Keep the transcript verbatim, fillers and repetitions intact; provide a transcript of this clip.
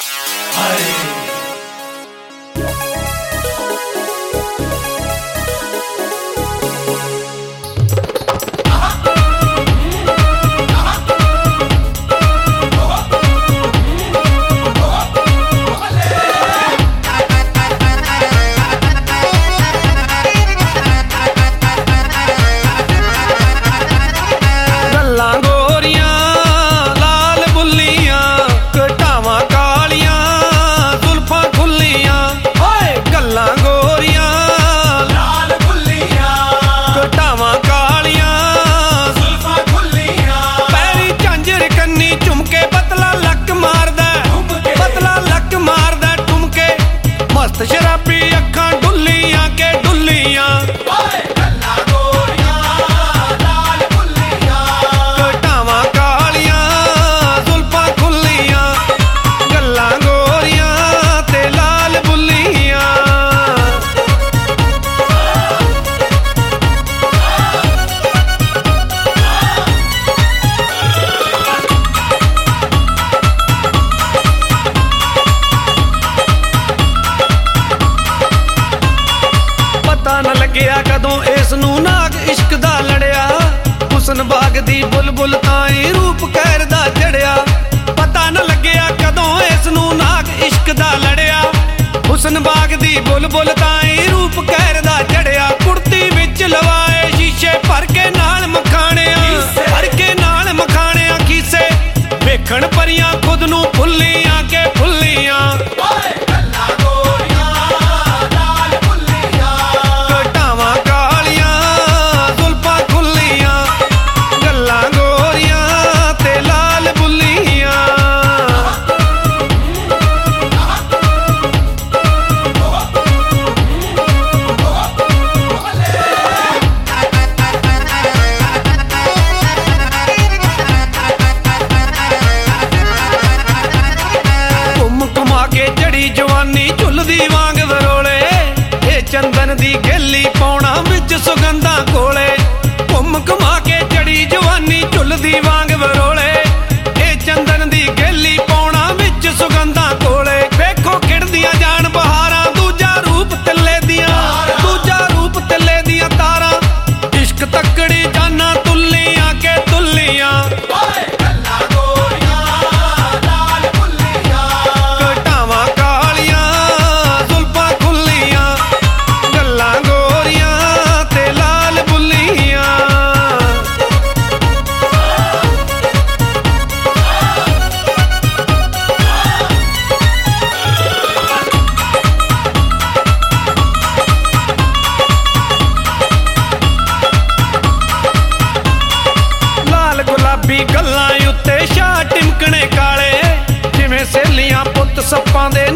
शराबी अखां डुल्लियां के डुल्लियां गल्लां गोरियां लाल बुल्लियां कटावां कालियां जुल्फां खुल्लियां गल्लां गोरियां ते लाल बुल्लियां पता न लग्या कदों इस नूं नाग इश्क दा लड़िया हुसन बाग दी बुलबुल ताईं रूप कहर दा चढ़िया पता न लग्या कदों इस नूं नाग इश्क दा लड़िया हुसन बाग दी बुलबुल ताईं रूप कहर दा चढ़िया कुर्ती विच लवाए शीशे भर के नाल मखाणिया भर के नाल मखाणिया खीसे वेखण परियां खुद नूं फुल्लियां के फुल्लियां जवानी झुलदी वांग वरोले ए चंदन दी गेली पौना विच सुगंधा कोले घुम घुमा के चढ़ी जवानी झुलदी वांग वरोले ए चंदन दी गेली पौना विच सुगंधा कोले वेखो खिड़दियां जान बहारां दूजा रूप तिल्ले दियां दूजा रूप तिल्ले दियां तारां इश्क तकड़ी जाना तुल्लियां के तुल्लियां गल्लां उत्ते शाह टिमकणे काले जिवें सहेलियां पुत्त सप्पां दे